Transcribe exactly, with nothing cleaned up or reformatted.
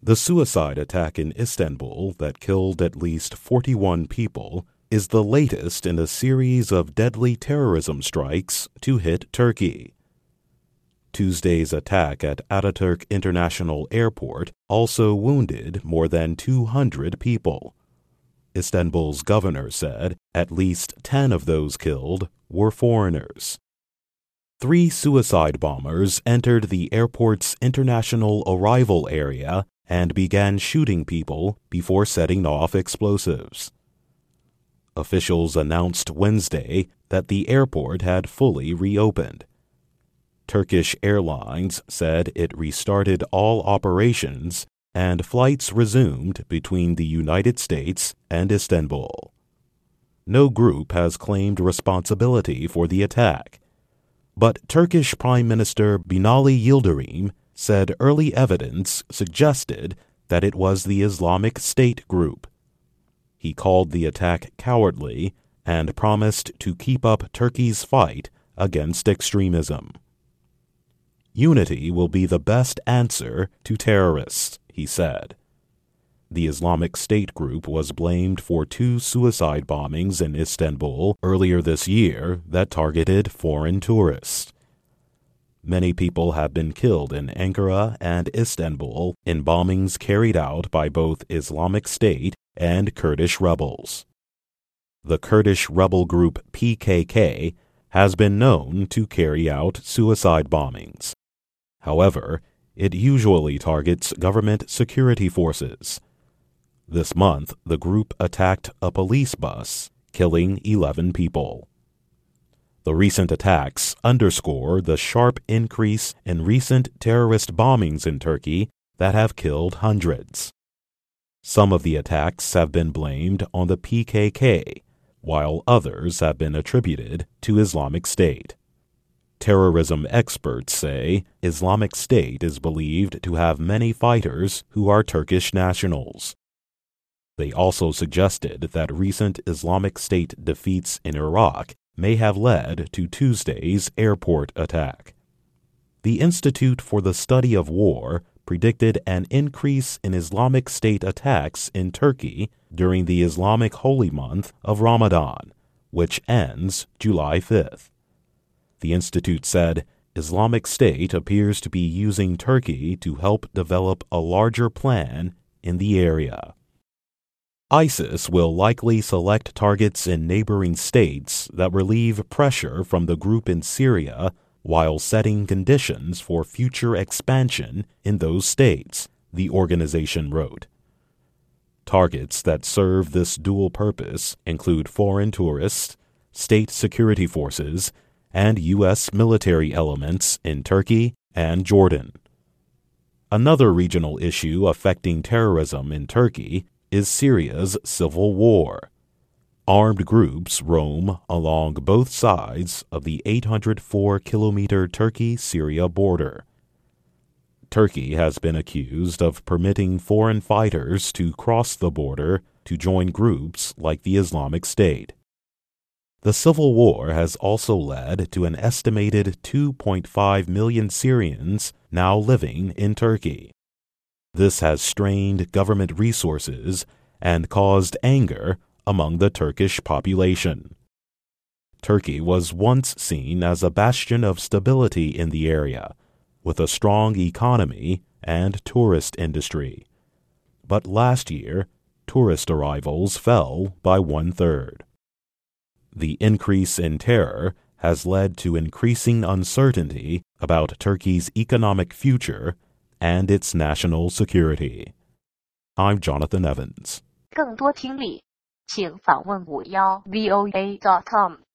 The suicide attack in Istanbul that killed at least forty-one people is the latest in a series of deadly terrorism strikes to hit Turkey. Tuesday's attack at Ataturk International Airport also wounded more than two hundred people. Istanbul's governor said at least ten of those killed were foreigners. Three suicide bombers entered the airport's international arrival area and began shooting people before setting off explosives. Officials announced Wednesday that the airport had fully reopened. Turkish Airlines said it restarted all operations and flights resumed between the United States and Istanbul. No group has claimed responsibility for the attack, but Turkish Prime Minister Binali Yildirim said early evidence suggested that it was the Islamic State group. He called the attack cowardly and promised to keep up Turkey's fight against extremism. Unity will be the best answer to terrorists, he said. The Islamic State group was blamed for two suicide bombings in Istanbul earlier this year that targeted foreign tourists. Many people have been killed in Ankara and Istanbul in bombings carried out by both Islamic State and Kurdish rebels. The Kurdish rebel group P K K has been known to carry out suicide bombings. However, it usually targets government security forces. This month, the group attacked a police bus, killing eleven people. The recent attacks underscore the sharp increase in recent terrorist bombings in Turkey that have killed hundreds. Some of the attacks have been blamed on the P K K, while others have been attributed to Islamic State. Terrorism experts say Islamic State is believed to have many fighters who are Turkish nationals. They also suggested that recent Islamic State defeats in Iraq may have led to Tuesday's airport attack. The Institute for the Study of War predicted an increase in Islamic State attacks in Turkey during the Islamic holy month of Ramadan, which ends July fifth. The Institute said Islamic State appears to be using Turkey to help develop a larger plan in the area. ISIS will likely select targets in neighboring states that relieve pressure from the group in Syria while setting conditions for future expansion in those states, the organization wrote. Targets that serve this dual purpose include foreign tourists, state security forces, and U S military elements in Turkey and Jordan. Another regional issue affecting terrorism in Turkey is Syria's civil war. Armed groups roam along both sides of the eight hundred four kilometer Turkey-Syria border. Turkey has been accused of permitting foreign fighters to cross the border to join groups like the Islamic State. The civil war has also led to an estimated two point five million Syrians now living in Turkey. This has strained government resources and caused anger among the Turkish population. Turkey was once seen as a bastion of stability in the area, with a strong economy and tourist industry. But last year, tourist arrivals fell by one-third. The increase in terror has led to increasing uncertainty about Turkey's economic future and its national security. I'm Jonathan Evans. 更多听力，请访问五幺 V O A dot com。